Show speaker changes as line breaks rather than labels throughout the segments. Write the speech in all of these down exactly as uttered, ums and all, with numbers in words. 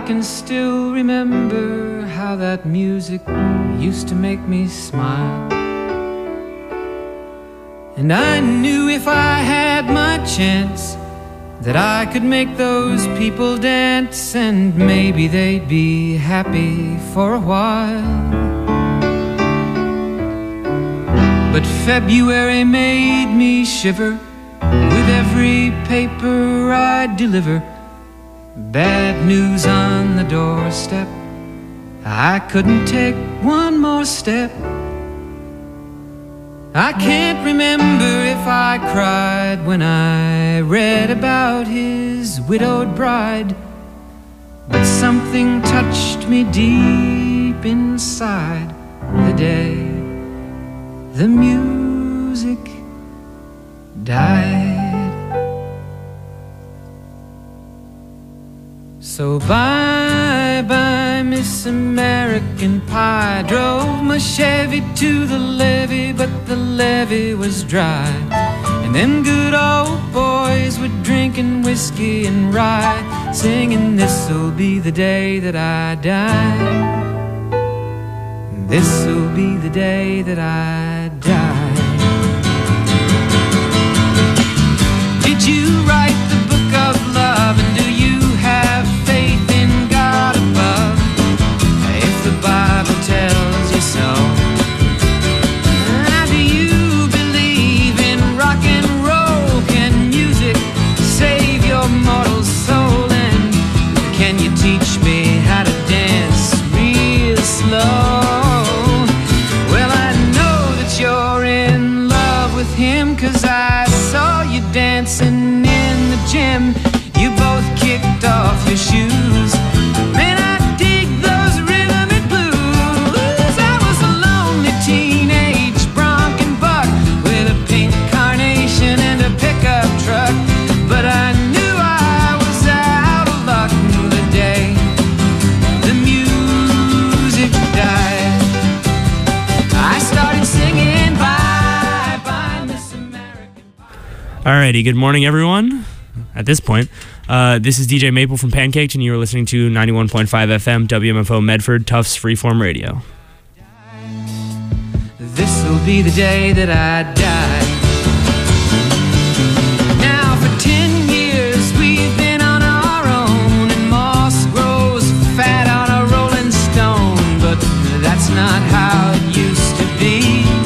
can still remember how that music used to make me smile. And I knew if I had my chance that I could make those people dance, and maybe they'd be happy for a while. But February made me shiver with every paper I deliver. Bad news on the doorstep, I couldn't take one more step. I can't remember if I cried when I read about his widowed bride, but something touched me deep inside the day the music died. So bye-bye, Miss American Pie. Drove my Chevy to the levee, but the levee was dry. And them good old boys were drinking whiskey and rye, singing, this'll be the day that I die. This'll be the day that I die. Did you write the book of love, and do you have faith in God above? If the Bible tells you so, do you believe in rock and roll? Can music save your mortal soul? And can you teach me how to dance real slow? Well, I know that you're in love with him, 'cause I saw you dancing in the gym. You both kicked off your shoes. Man, I dig those rhythm and blues. I was a lonely teenage bronc and buck with a pink carnation and a pickup truck, but I knew I was out of luck the day the music died. I started singing Bye Bye Miss American Pie.
Alrighty, good morning, everyone. At this point, uh, this is D J Maple from Pancaked, and you are listening to ninety-one point five F M W M F O Medford, Tufts Freeform Radio.
This'll be the day that I die. Now for ten years we've been on our own, and moss grows fat on a rolling stone, but that's not how it used to be.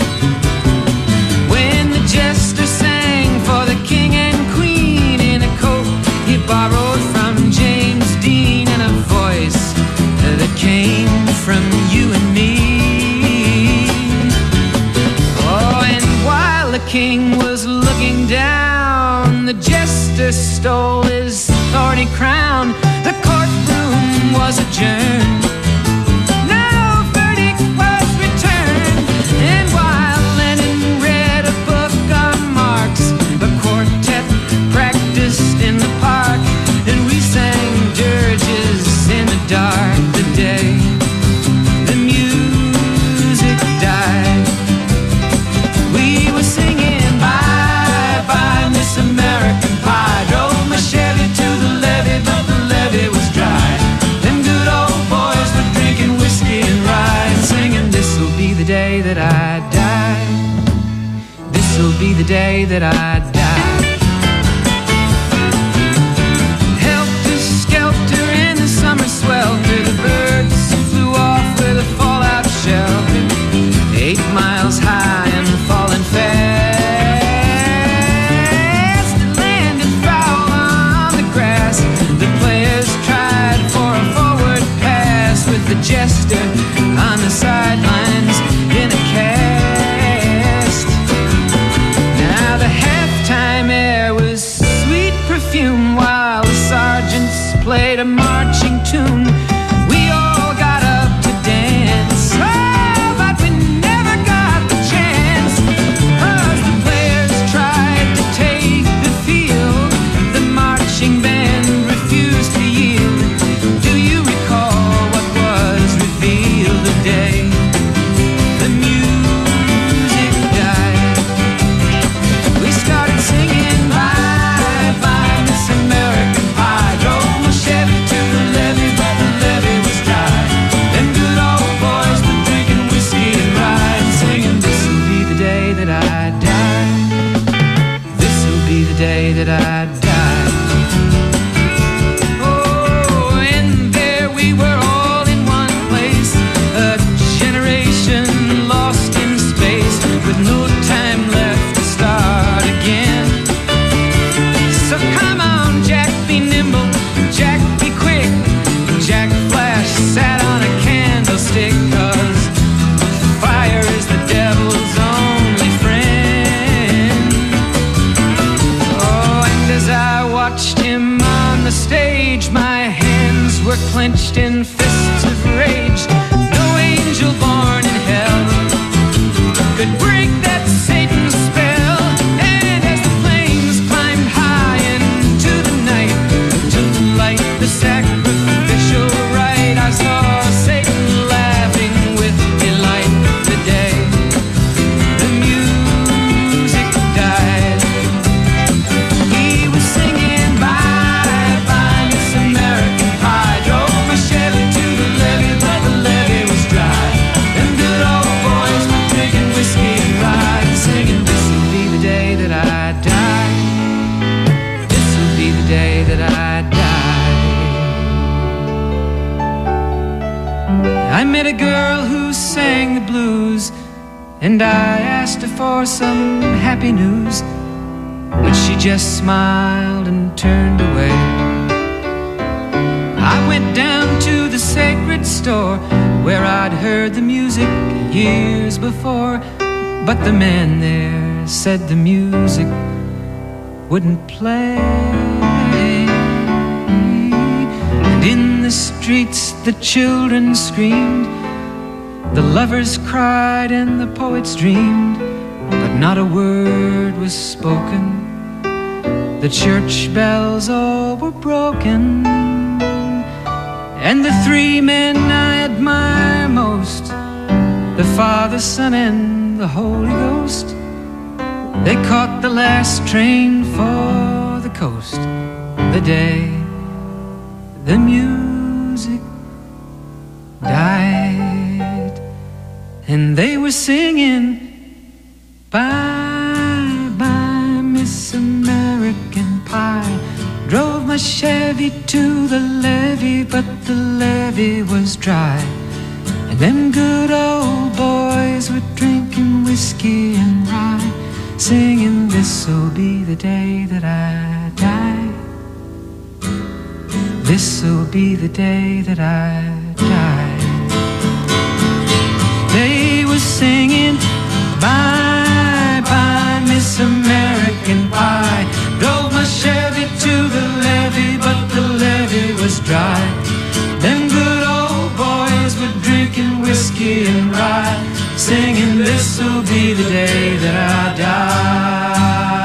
When the jester sang for the king and queen in a coat he borrowed from James Dean, and a voice that came from you and me. Oh, and while the king was looking down, the jester stole his thorny crown. The courtroom was adjourned. No verdict was returned. And while Lenin read a book on Marx, the quartet practiced in the park, and we sang dirges in the dark the day the music died. We were singing Bye Bye Miss American Pie. Drove my Chevy to the levee, but the levee was dry. Them good old boys were drinking whiskey and rye, and singing, this'll be the day that I die. This'll be the day that I die. Helter skelter in the summer swelter, the birds flew off with a fallout shelter. Eight miles high and falling fast, it landed foul on the grass. The players tried for a forward pass, with the jester on the sidelines in a cast. Now the halftime air was sweet perfume, while the sergeants played a marching tune. We all got up to dance, oh, but we never got the chance, 'cause the players tried to take the field. The marching band refused to yield. Do you recall what was revealed the day clenched in fists of rage. No angel born in hell could break that Satan's spell. And as the flames climbed high into the night to light the sacrificial rite, I saw Satan laughing with delight the day the music died. He was singing bye bye Miss American Pie. Drove my Chevy to the levee, but the levee was dry. Them good old boys were drinking whiskey and rye, singing, this'll be the day that I die. This'll be the day that I die. I met a girl who sang the blues, and I asked her for some happy news, but she just smiled and turned away. I went down to the sacred store where I'd heard the music years before, but the man there said the music wouldn't play. And in the streets the children screamed, the lovers cried and the poets dreamed, but not a word was spoken. The church bells all were broken. And the three men I admire most, the Father, Son, and the Holy Ghost, they caught the last train for the coast the day the music died. And they were singing bye bye Miss American Pie. Drove my Chevy to the levee, but the levee was dry. And them good old boys were drinking whiskey and rye, singing, this'll be the day that I die. This'll be the day that I die. They were singing bye bye Miss American Pie. Drove my Chevy to the levee, but the levee was dry. Them good old boys were drinking whiskey and rye, singing, this'll be the day that I die.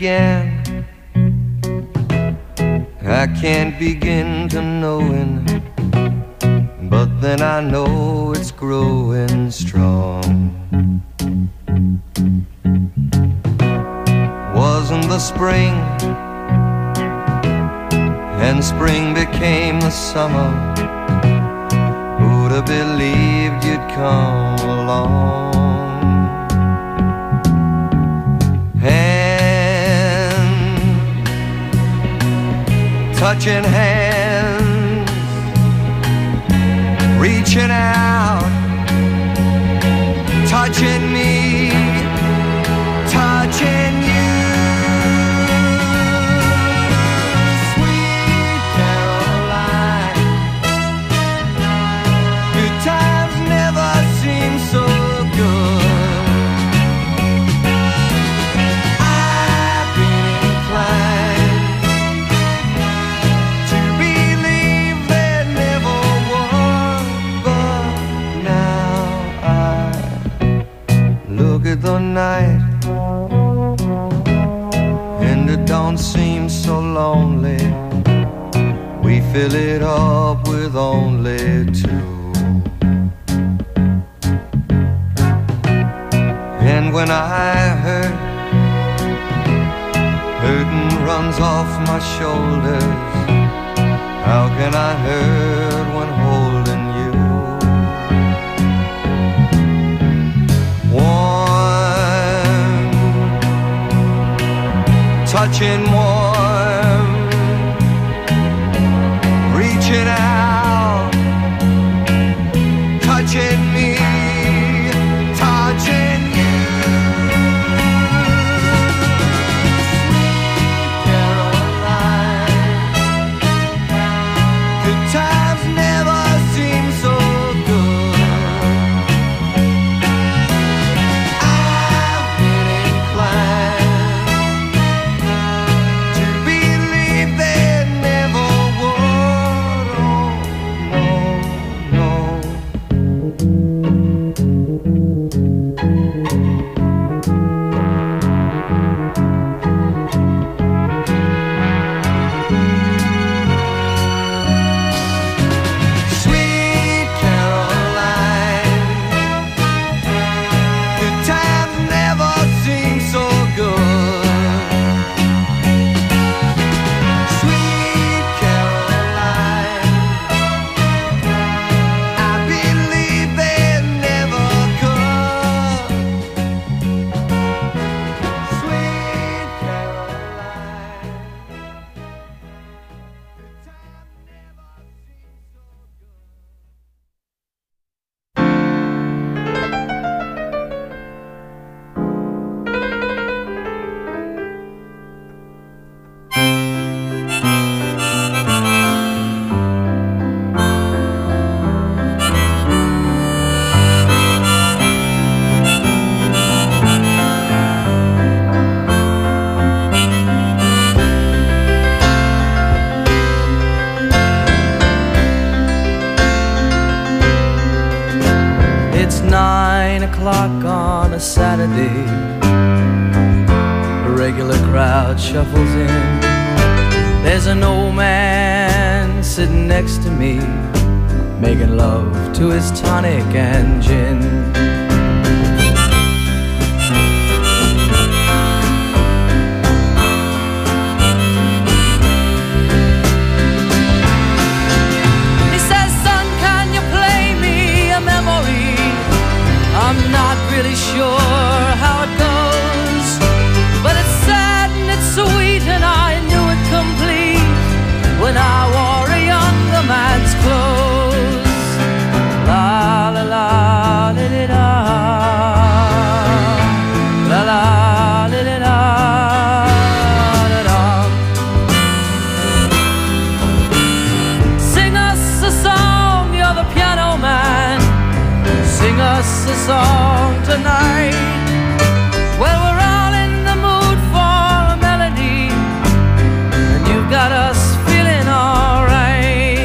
began. I can't begin to knowing, but then I know it's growing strong. Wasn't the spring, and spring became the summer. Who'd have believed you'd come along? Touching hands, reaching out, touching me, touching you. Sweet Caroline, good times never seem so good. I've been inclined the night, and it don't seem so lonely. We fill it up with only two. And when I hurt, hurting runs off my shoulders. How can I hurt when holding you? Touching warm, reaching out, touching me, touching you. Sweet Caroline, good times never seem so good. I've been inclined on a Saturday, a regular crowd shuffles in. There's an old man sitting next to me, making love to his tonic and gin. He says, son, can you play me a memory? I'm not really sure how it goes, but it's sad and it's sweet, and I knew it complete when I wore a younger man's clothes. La la la la la la la la la la la. Sing us a song, you're the piano man. Sing us a song tonight. Well, we're all in the mood for a melody, and you've got us feeling alright.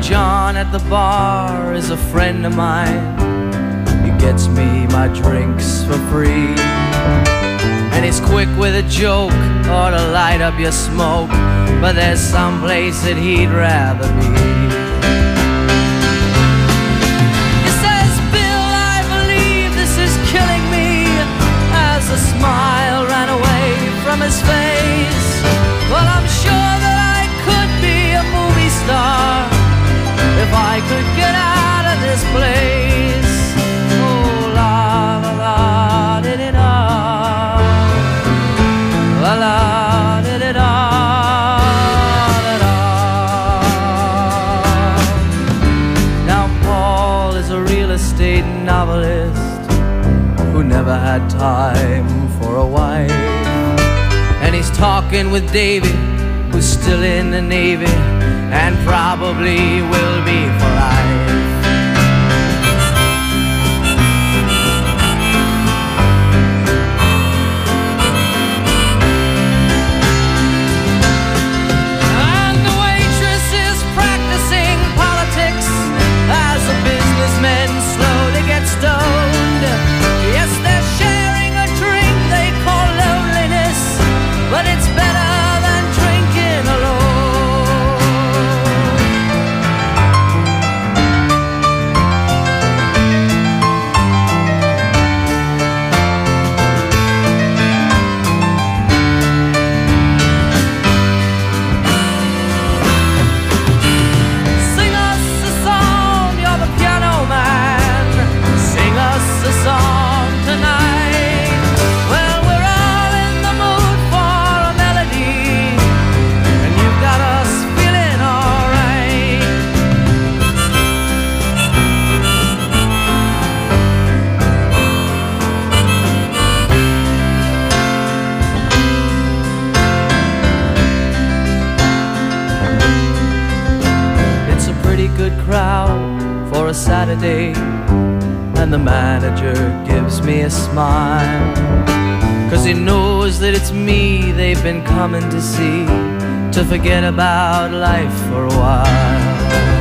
John at the bar is a friend of mine. He gets me my drinks for free, and he's quick with a joke or to light up your smoke, but there's some place that he'd rather be. He says, Bill, I believe this is killing me, as a smile ran away from his face. Well, I'm sure that I could be a movie star if I could get out of this place. Oh, la la la, did it all. La la, did it all, it all. Now Paul is a real estate novelist who never had time for a wife, and he's talking with Davy, who's still in the Navy and probably will be for life. And the waitress is practicing politics as the businessmen slowly get stoned. Yes, they're sharing a drink they call loneliness, but it's better than drinking alone. Sing us a song, you're the piano man. Sing us a song tonight. Well, we're all in the mood for a melody, and you've got us feeling alright. It's a pretty good crowd for a Saturday, and the manager gives me a smile, 'cause he knows that it's me they've been coming to see, to forget about life for a while.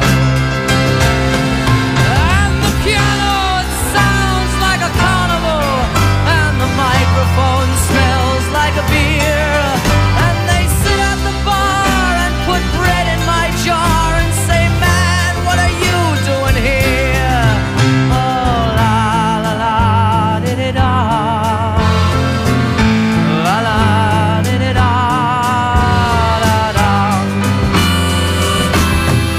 And the piano, it sounds like a carnival, and the microphone smells like a beer, and they sit at the bar and put bread in my jar and say, man, what are you doing here? Oh, la la la, did it all. La la, did it all, la, la.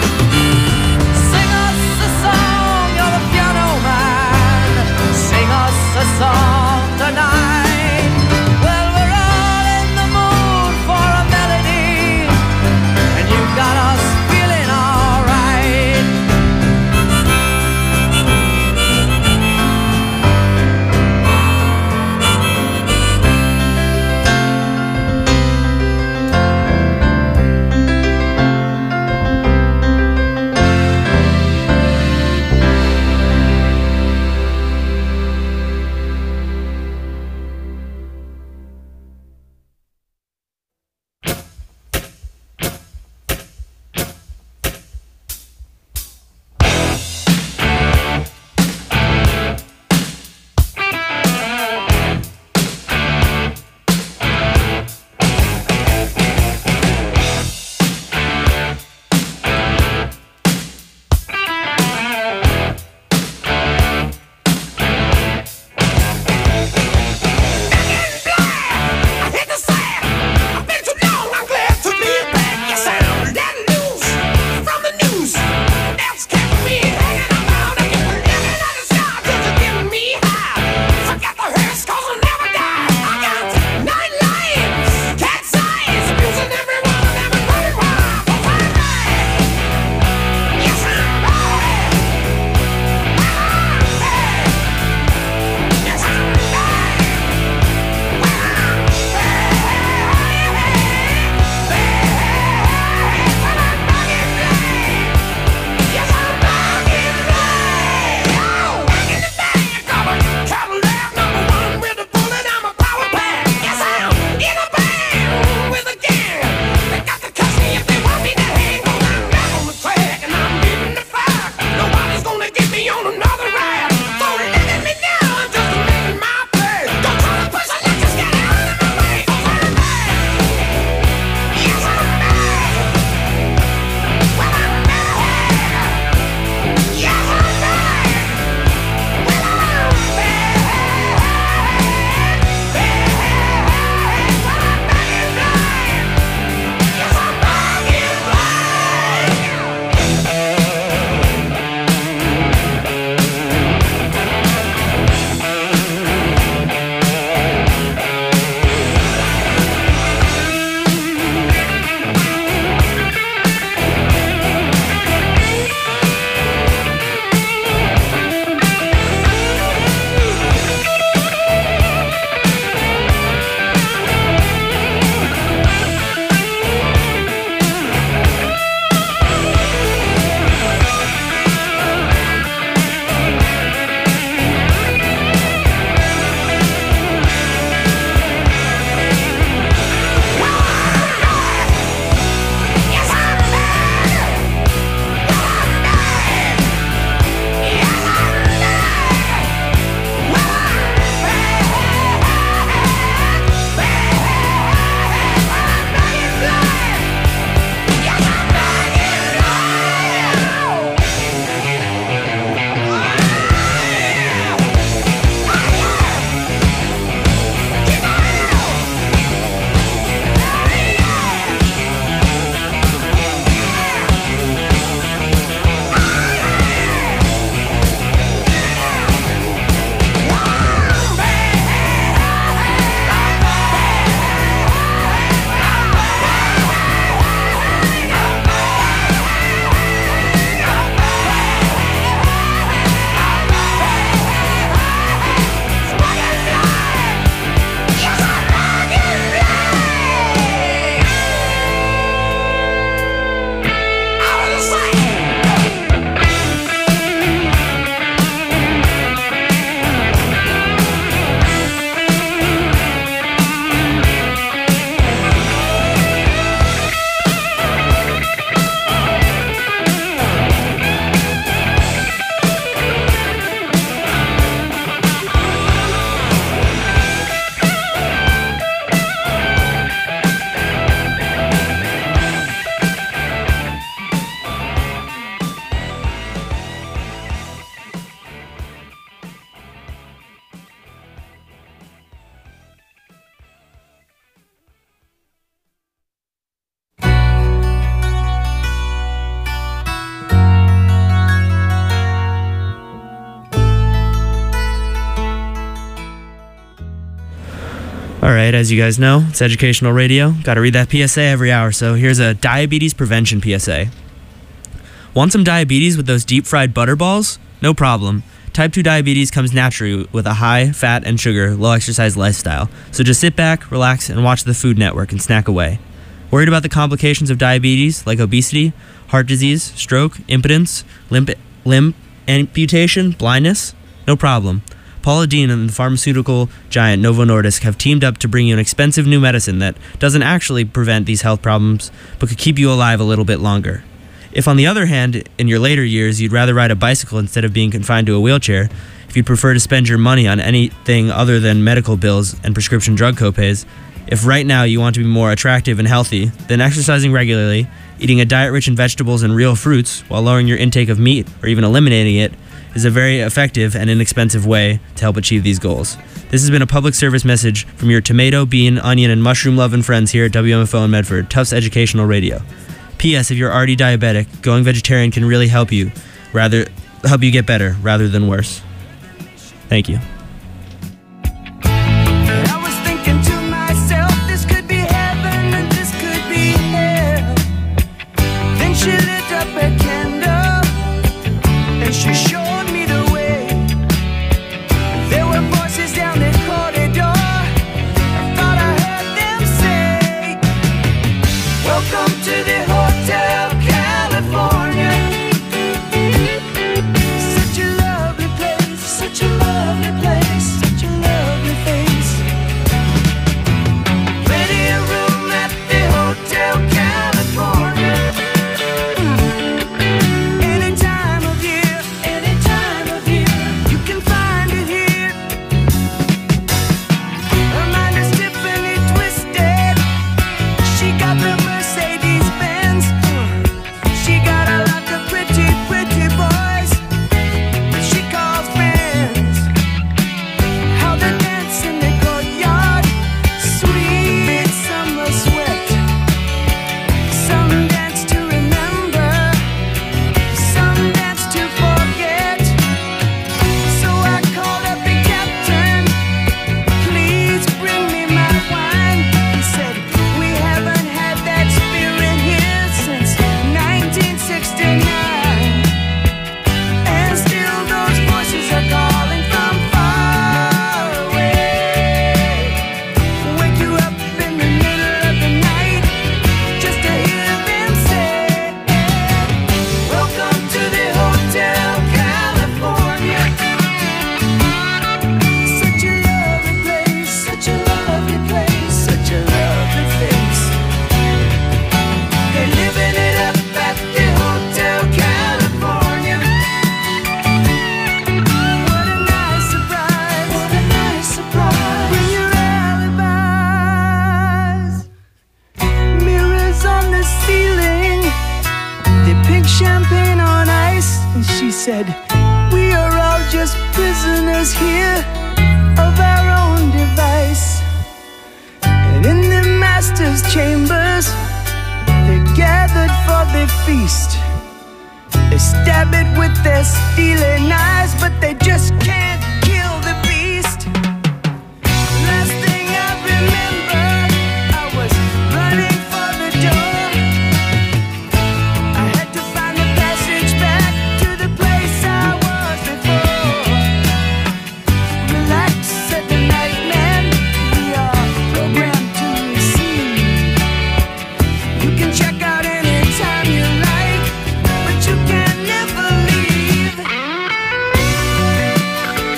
All right, as you guys know, it's educational radio. Got to read that P S A every hour, so here's a diabetes prevention P S A. Want some diabetes with those deep-fried butterballs? No problem. Type two diabetes comes naturally with a high fat and sugar, low exercise lifestyle. So just sit back, relax, and watch the Food Network and snack away. Worried about the complications of diabetes like obesity, heart disease, stroke, impotence, limb, limb amputation, blindness? No problem. Paula Dean and the pharmaceutical giant Novo Nordisk have teamed up to bring you an expensive new medicine that doesn't actually prevent these health problems, but could keep you alive a little bit longer. If, on the other hand, in your later years, you'd rather ride a bicycle instead of being confined to a wheelchair, if you'd prefer to spend your money on anything other than medical bills and prescription drug copays, if right now you want to be more attractive and healthy, then exercising regularly, eating a diet rich in vegetables and real fruits while lowering your intake of meat or even eliminating it is a very effective and inexpensive way to help achieve these goals. This has been a public service message from your tomato, bean, onion, and mushroom loving friends here at W M F O in Medford, Tufts Educational Radio. P S. If you're already diabetic, going vegetarian can really help you, rather help you get better rather than worse. Thank you.
I was thinking to myself, this could be heaven and this could be hell. Then she lit up a candle and she showed me the way. There were voices down the corridor. I thought I heard them say, welcome to the Hotel California. Such a lovely place, such a lovely place, such a lovely face. Ready a room at the Hotel California. Any time of year, any time of year, you can find it here. Her mind is Tiffany twisted. She got the Mercedes Benz. She got a lot of pretty, pretty boys she calls friends. How they dance in the courtyard, sweet summer sweat. Some dance to remember, some dance to forget. So I called up the captain, please bring me my wine. He said, we haven't had that spirit here since nineteen sixty-nine. And still those voices are calling from far away. Wake you up in the middle of the night just to hear them say, welcome to the Hotel California. Such a lovely place, such a lovely place, such a lovely face. They're living it up at the Hotel California. What a nice surprise, what a nice surprise. Bring your alibis. Mirrors on the ceiling, they pink champagne on ice. And she said, we are all just prisoners here of our own device. And in the master's chambers, they gathered for the feast. They stab it with their steely knives, but they just can't kill the beast. Last thing I remember, I was running for the door. I had to find the passage back to the place I was before. Relax, said the night man, we are programmed to receive. You can check out anytime you like, but you can never leave.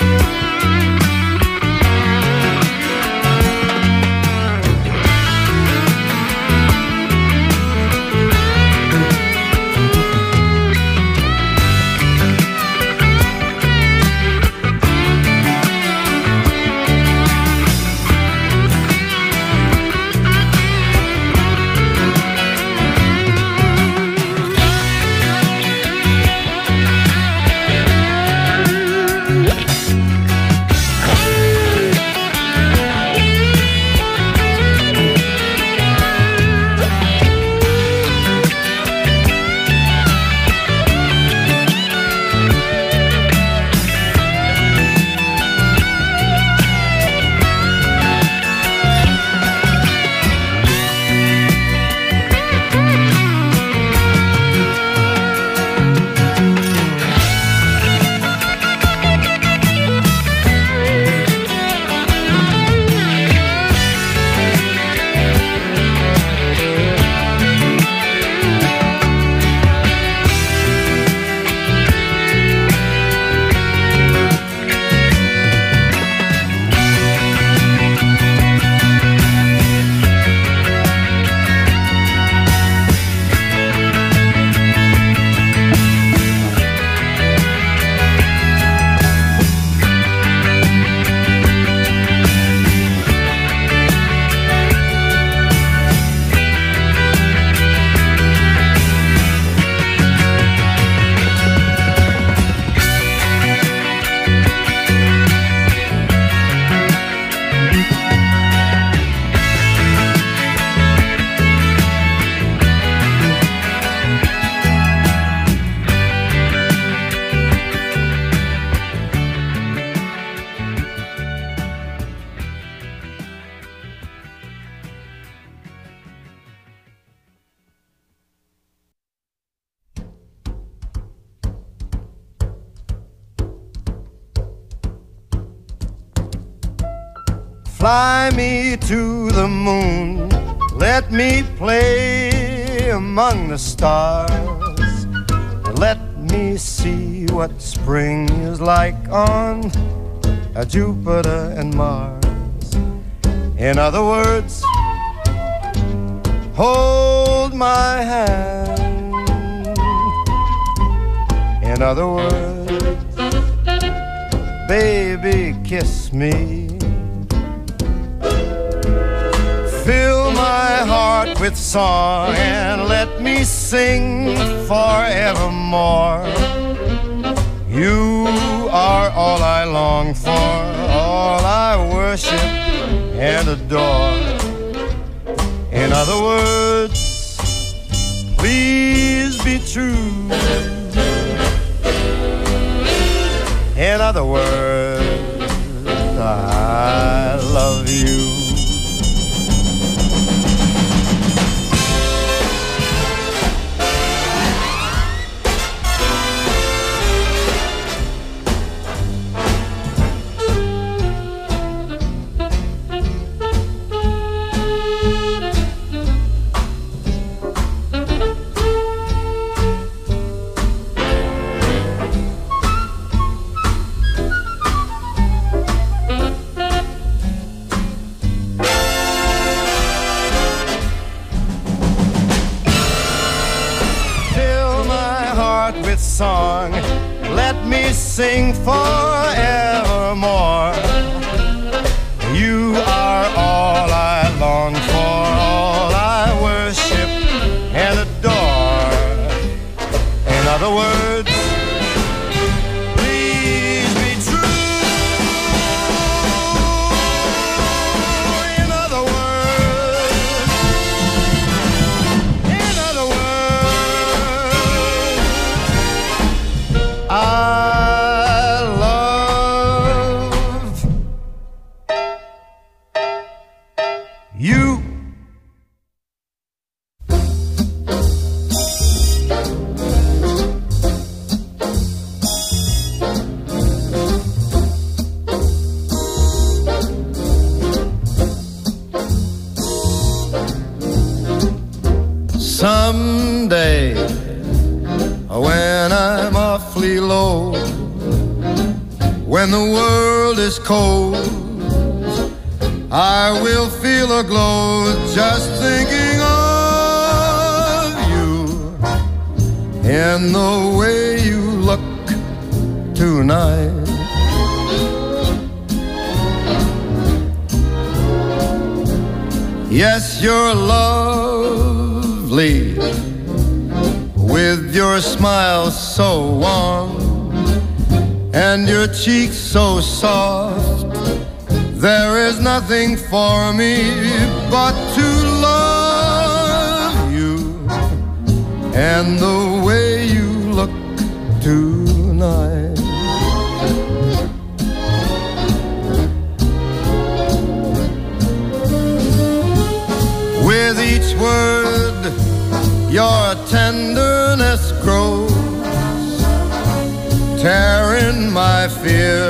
Fly me to the moon, let me play among the stars, and let me see what spring is like on uh, Jupiter and Mars. In other words, hold my hand. In other words, baby, kiss me. Fill my heart with song and let me sing forevermore. You are all I long for, all I worship and adore. In other words, please be true. In other words, I love you. Song, let me sing forevermore. You are all I long for, all I worship and adore. In other words, please be true. In other words, in other words, I love you. Someday, when I'm awfully low, when the world is cold, I will feel a glow just thinking of you and the way you look tonight. Yes, you're lovely, with your smile so warm and your cheeks so soft. There is nothing for me but to love you and the way you look tonight. With each word your tenderness grows, tearing my fear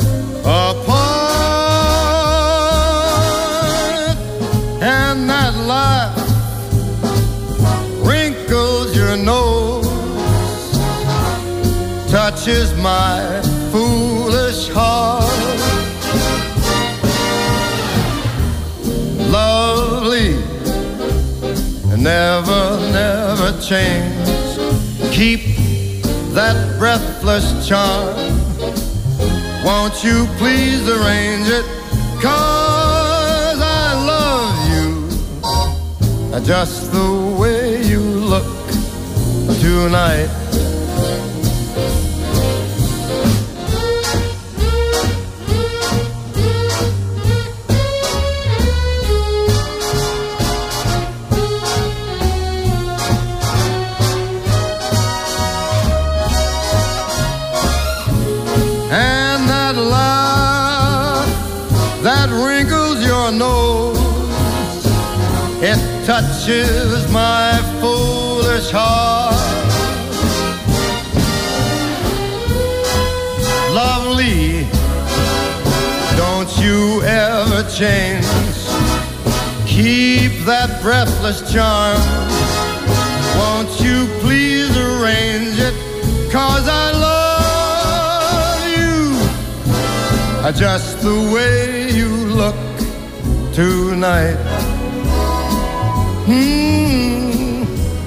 apart. And that laugh wrinkles your nose, touches my foolish heart. Lovely, never, never change. Keep that breathless charm. Won't you please arrange it? 'Cause I love you just the way you look tonight. It touches my foolish heart. Lovely, don't you ever change. Keep that breathless charm. Won't you please arrange it? 'Cause I love you just the way you look tonight. Hmm.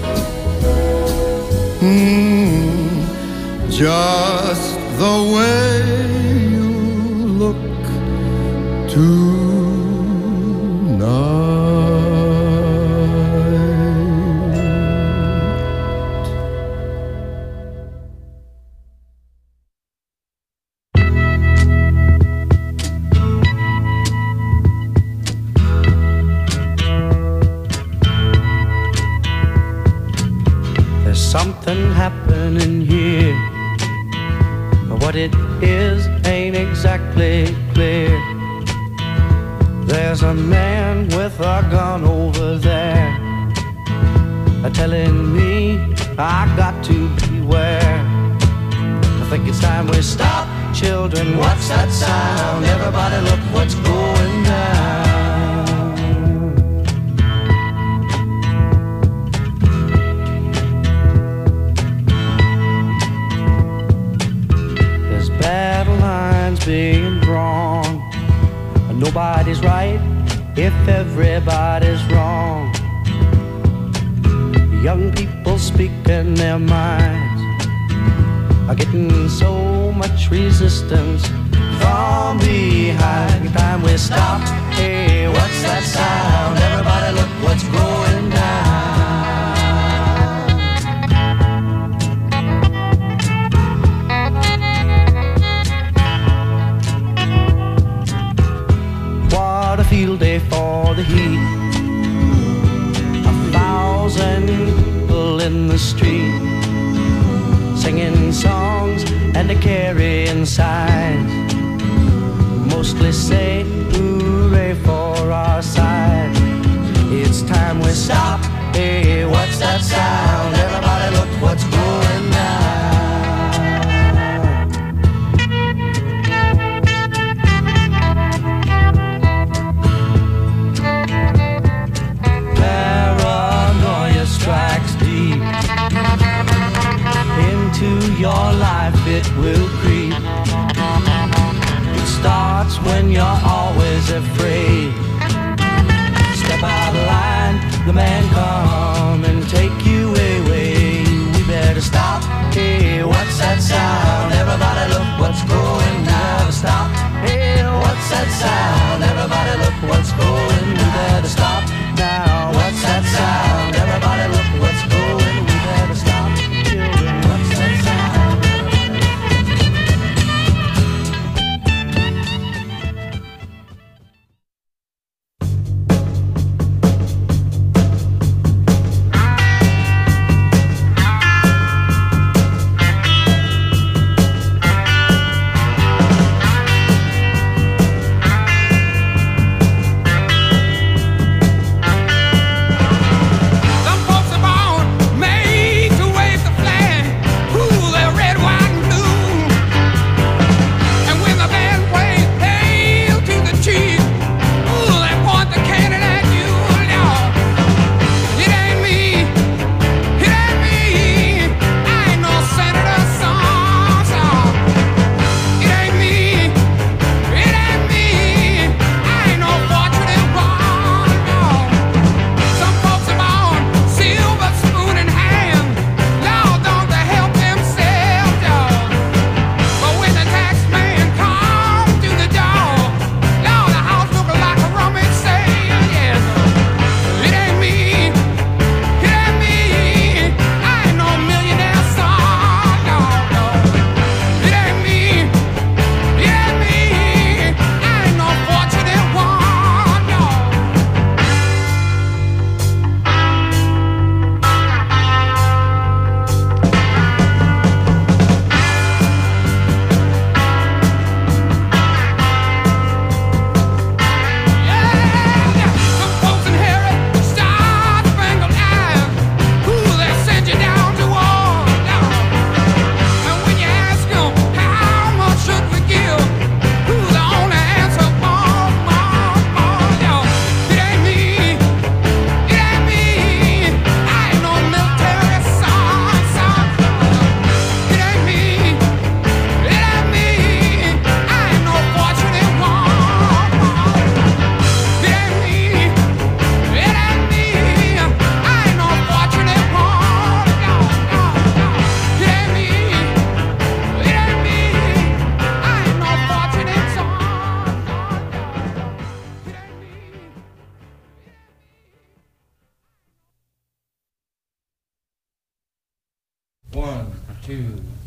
Hmm. Just the way you look tonight.
Something happening here. What it is ain't exactly clear. There's a man with a gun over there, telling me I got to beware. I think it's time we stop. Children, what's that sound? Everybody look what's going down. Being drawn. Nobody's right if everybody's wrong. Young people speaking their minds are getting so much resistance from behind. Time we stop. Hey, what's that sound? Everybody look what's going down. Field day for the heat. A thousand people in the street, singing songs and a carrying signs. Mostly say hooray for our side. It's time we stop. Hey, what's that sound? Everybody look what's going down. Strikes deep into your life, it will creep. It starts when you're always afraid. Step out of line, the man come and take you away. We better stop. Hey, what's that sound? Everybody look what's going down. Stop. Hey, what's that sound? Everybody look what's going. We better stop now. What's that sound? Everybody look what's going. We better stop. Children, what's that sound?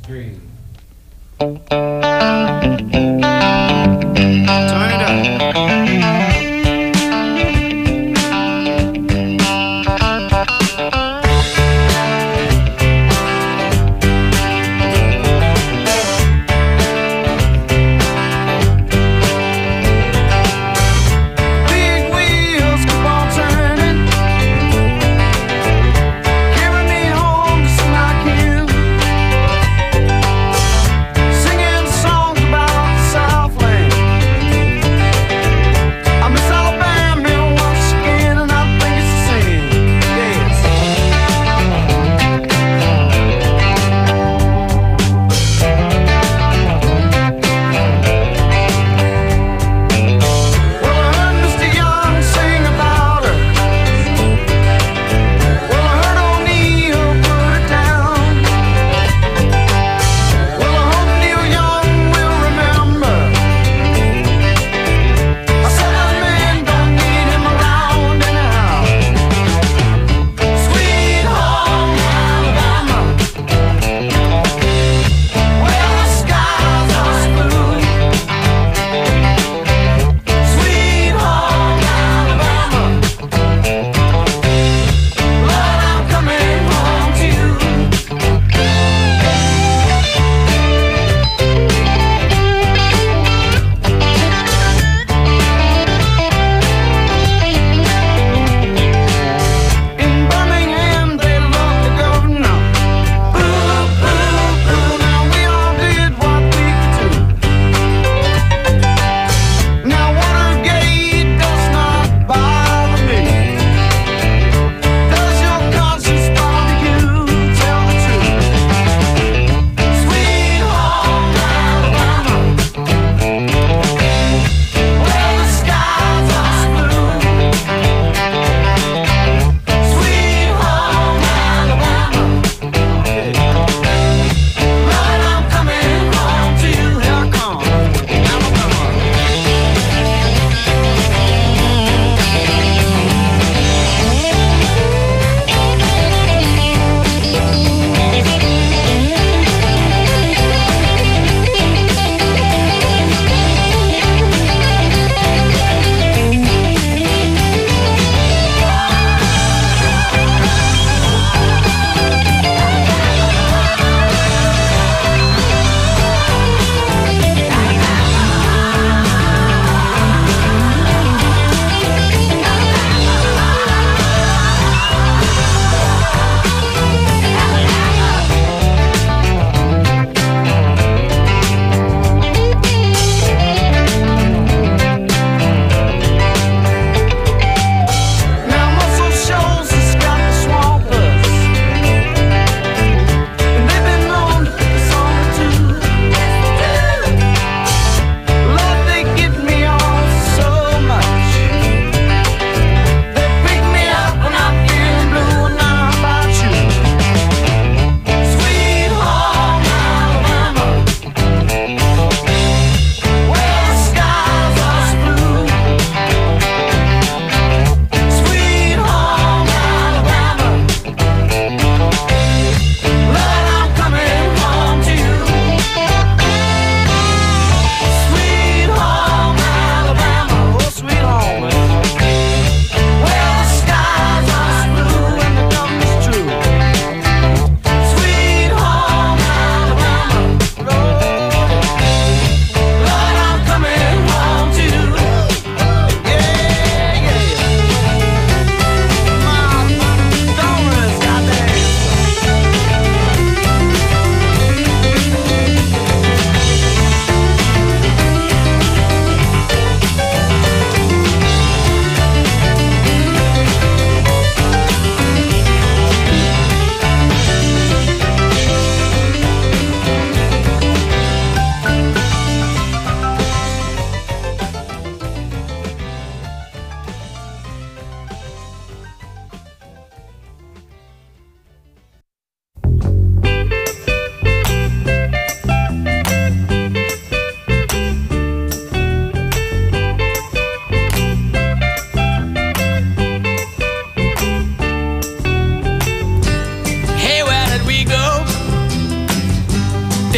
three.
Turn it up.
Singing songs about the Southland.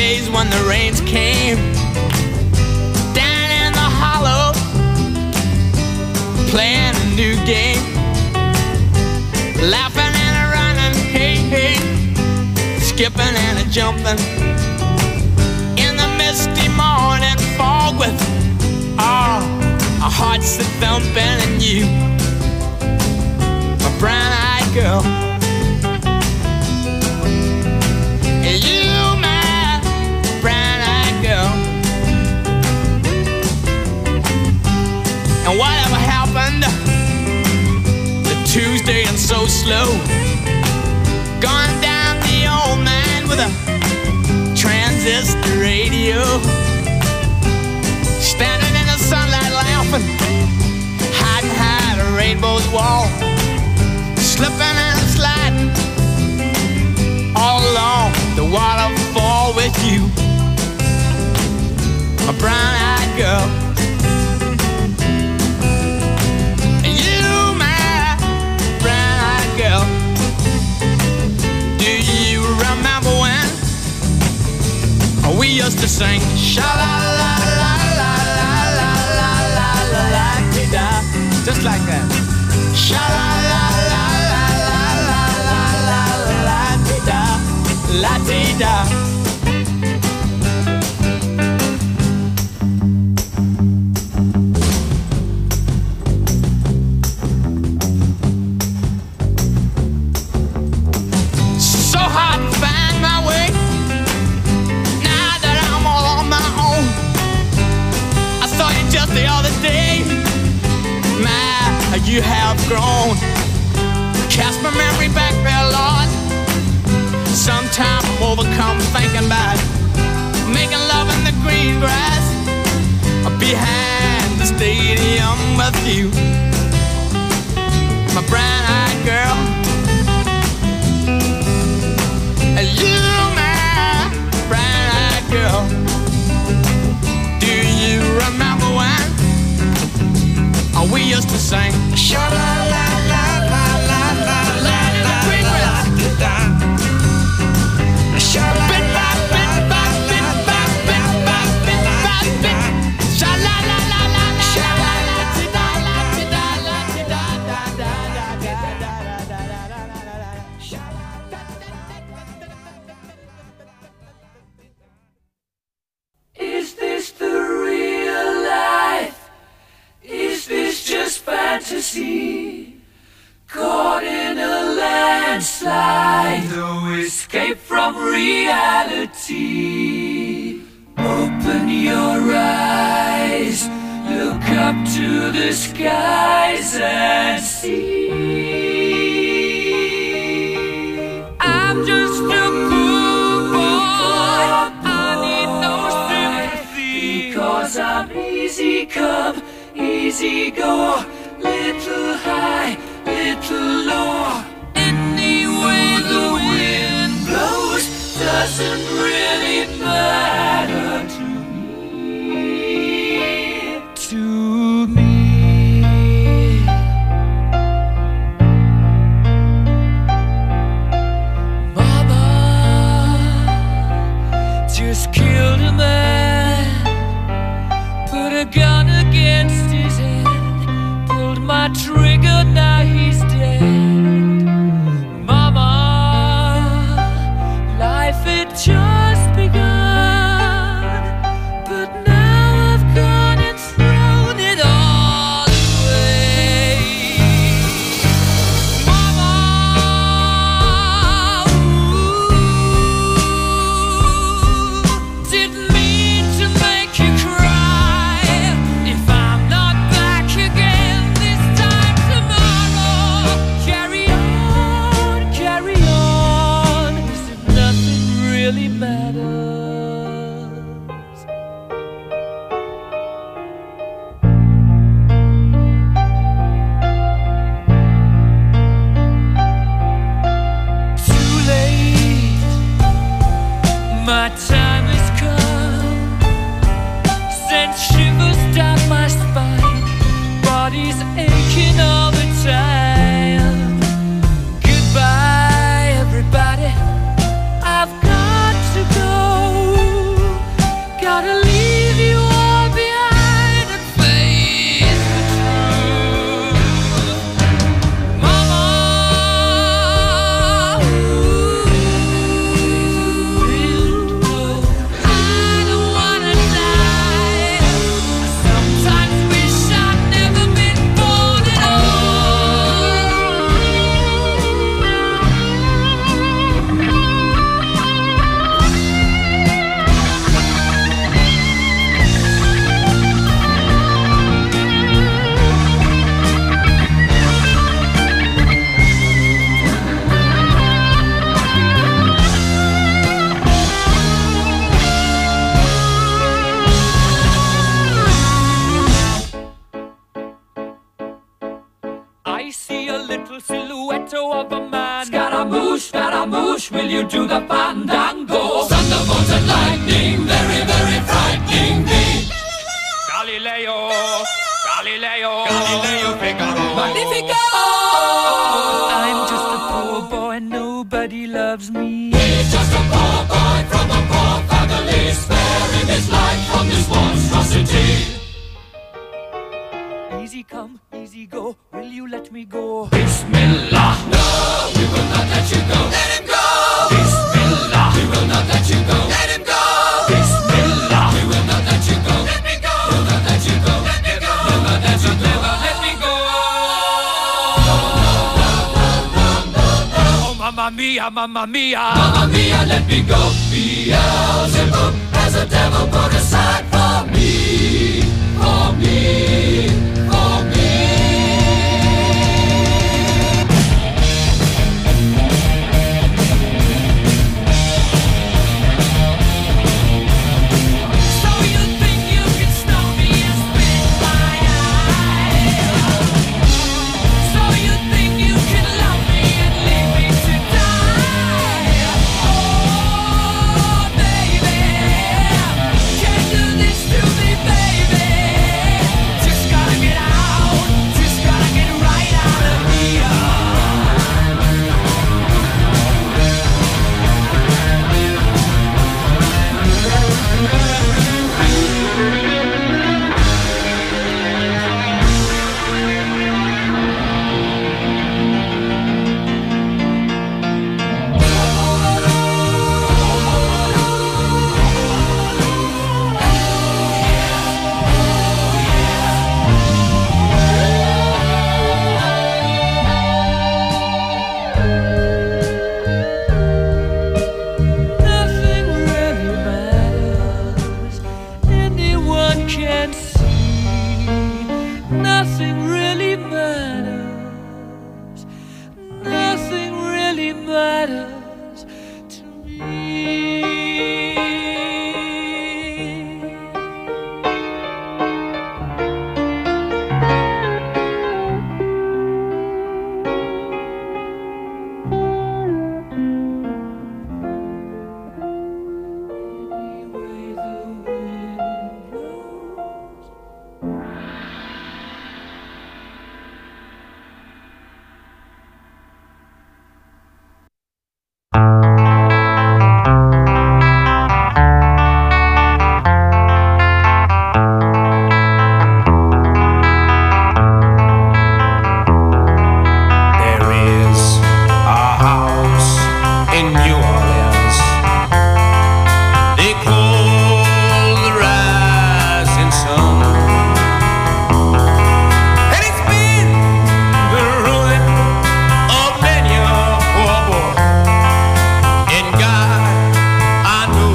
days when the rains came down in the hollow, playing a new game, laughing and a running, hey, hey, skipping and a jumping in the misty morning fog with all our hearts that thumping, and you, my brown-eyed girl, and you, my brown-eyed girl. And whatever happened to Tuesday and so slow, gone down the old man with a transistor radio, standing in the sunlight laughing, hiding behind a rainbow's wall, slipping and sliding all along the waterfall with you, my brown-eyed girl. And you, my brown-eyed girl. Do you remember when we used to sing sha-la-la-la-la-la-la-la-la-la-la-la-la-la-la-la, just like that. Sha-la-la-la-la-la-la-la-la-la-la-la-la-la-la. So hard to find my way now that I'm all on my own. I saw you just the other day. My, you have grown. Cast my memory back there, Lord. Sometimes I'm overcome thinking about making love in the green grass behind the stadium with you, my brown-eyed girl. And you, my brown-eyed girl. Do you remember when we used to sing sha-la-la-la-la-la-la-la-la in the green grass?
Is this the real life? Is this just fantasy? Caught in a landslide, no escape from reality. Open your eyes, look up to the skies and see. I'm just a poor boy, I need no sympathy, because I'm easy come, easy go, little high, little low. Any way the wind blows doesn't really matter to me, to me. Mama just killed a man, put a gun against his head, pulled my trigger, now he's dead. Mama, life had just begun, but now I've gone and thrown it all away. Mama, ooh, didn't mean to make you cry. If I'm not back again this time tomorrow, carry on, carry on, as if nothing really matters. Too late, my time has come, sent shivers down my spine, body's aching all the time. Goodbye, everybody, I've got to go.
hero of a man. Scaramouche, Scaramouche, will you do the fandango? Thunderbolts and lightning, very, very frightening me. Galileo, Galileo, Galileo Figaro. Magnifico! I'm just a poor boy, nobody loves me. He's just a poor boy from a poor family, sparing his life from this monstrosity. Easy come, easy go, will you let me go? Bismillah! No, we will not let you go. Let him go! Bismillah! We will not let you go. Let him go! Bismillah! We will not let you go. Let me go! We'll not let you go. Let me go! We'll not let you go. Let me go! Oh, mamma mia, mamma mia! Mamma mia, let me go! Beelzebub!